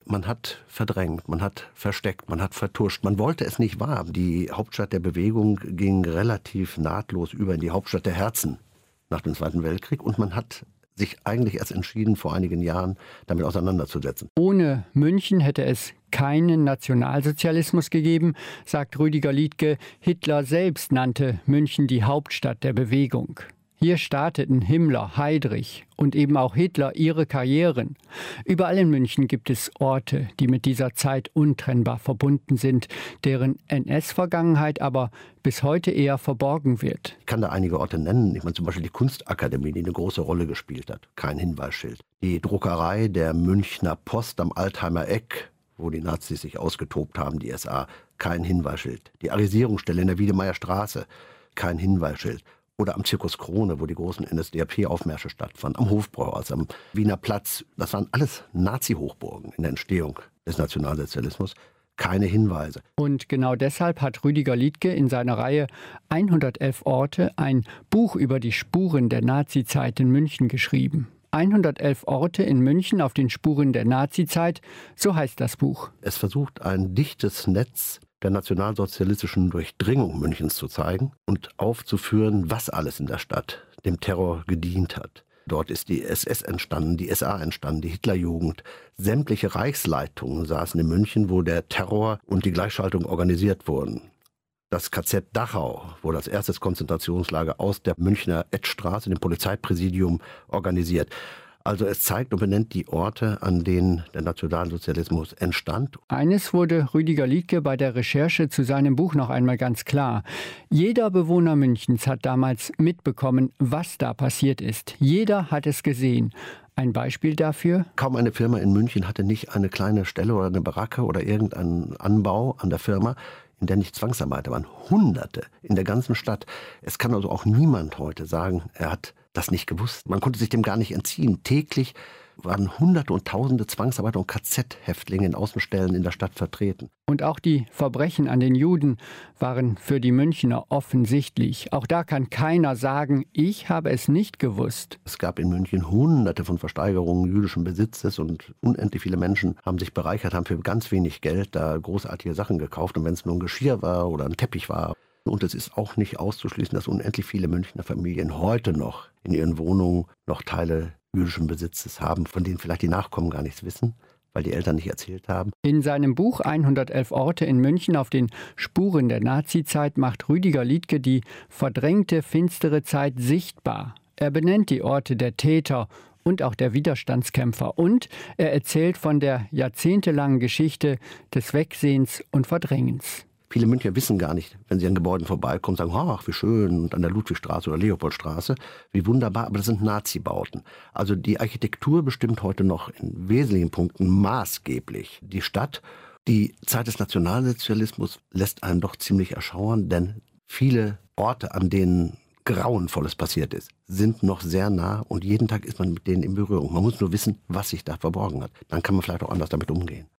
Man hat verdrängt, man hat versteckt, man hat vertuscht. Man wollte es nicht wahr. Die Hauptstadt der Bewegung ging relativ nahtlos über in die Hauptstadt der Herzen nach dem Zweiten Weltkrieg. Und man hat sich eigentlich erst entschieden, vor einigen Jahren damit auseinanderzusetzen. Ohne München hätte es keinen Nationalsozialismus gegeben, sagt Rüdiger Liedtke. Hitler selbst nannte München die Hauptstadt der Bewegung. Hier starteten Himmler, Heydrich und eben auch Hitler ihre Karrieren. Überall in München gibt es Orte, die mit dieser Zeit untrennbar verbunden sind, deren NS-Vergangenheit aber bis heute eher verborgen wird. Ich kann da einige Orte nennen. Ich meine zum Beispiel die Kunstakademie, die eine große Rolle gespielt hat. Kein Hinweisschild. Die Druckerei der Münchner Post am Altheimer Eck, wo die Nazis sich ausgetobt haben, die SA. Kein Hinweisschild. Die Arisierungsstelle in der Wiedemeyer Straße. Kein Hinweisschild. Oder am Zirkus Krone, wo die großen NSDAP-Aufmärsche stattfanden, am Hofbräuhaus, am Wiener Platz. Das waren alles Nazi-Hochburgen in der Entstehung des Nationalsozialismus. Keine Hinweise. Und genau deshalb hat Rüdiger Liedtke in seiner Reihe 111 Orte ein Buch über die Spuren der Nazizeit in München geschrieben. 111 Orte in München auf den Spuren der Nazizeit, so heißt das Buch. Es versucht ein dichtes Netz der nationalsozialistischen Durchdringung Münchens zu zeigen und aufzuführen, was alles in der Stadt dem Terror gedient hat. Dort ist die SS entstanden, die SA entstanden, die Hitlerjugend. Sämtliche Reichsleitungen saßen in München, wo der Terror und die Gleichschaltung organisiert wurden. Das KZ Dachau wurde als erstes Konzentrationslager aus der Münchner Etzstraße, dem Polizeipräsidium, organisiert. Also es zeigt und benennt die Orte, an denen der Nationalsozialismus entstand. Eines wurde Rüdiger Liedtke bei der Recherche zu seinem Buch noch einmal ganz klar. Jeder Bewohner Münchens hat damals mitbekommen, was da passiert ist. Jeder hat es gesehen. Ein Beispiel dafür? Kaum eine Firma in München hatte nicht eine kleine Stelle oder eine Baracke oder irgendeinen Anbau an der Firma, in der nicht Zwangsarbeiter waren. Hunderte in der ganzen Stadt. Es kann also auch niemand heute sagen, er hat das nicht gewusst. Man konnte sich dem gar nicht entziehen. Täglich waren Hunderte und Tausende Zwangsarbeiter und KZ-Häftlinge in Außenstellen in der Stadt vertreten. Und auch die Verbrechen an den Juden waren für die Münchner offensichtlich. Auch da kann keiner sagen, ich habe es nicht gewusst. Es gab in München Hunderte von Versteigerungen jüdischen Besitzes und unendlich viele Menschen haben sich bereichert, haben für ganz wenig Geld da großartige Sachen gekauft. Und wenn es nur ein Geschirr war oder ein Teppich war. Und es ist auch nicht auszuschließen, dass unendlich viele Münchner Familien heute noch in ihren Wohnungen noch Teile jüdischen Besitzes haben, von denen vielleicht die Nachkommen gar nichts wissen, weil die Eltern nicht erzählt haben. In seinem Buch 111 Orte in München auf den Spuren der Nazizeit macht Rüdiger Liedtke die verdrängte, finstere Zeit sichtbar. Er benennt die Orte der Täter und auch der Widerstandskämpfer. Und er erzählt von der jahrzehntelangen Geschichte des Wegsehens und Verdrängens. Viele Münchner wissen gar nicht, wenn sie an Gebäuden vorbeikommen, sagen, ach, wie schön, und an der Ludwigstraße oder Leopoldstraße, wie wunderbar, aber das sind Nazi-Bauten. Also die Architektur bestimmt heute noch in wesentlichen Punkten maßgeblich die Stadt. Die Zeit des Nationalsozialismus lässt einen doch ziemlich erschauern, denn viele Orte, an denen Grauenvolles passiert ist, sind noch sehr nah und jeden Tag ist man mit denen in Berührung. Man muss nur wissen, was sich da verborgen hat. Dann kann man vielleicht auch anders damit umgehen.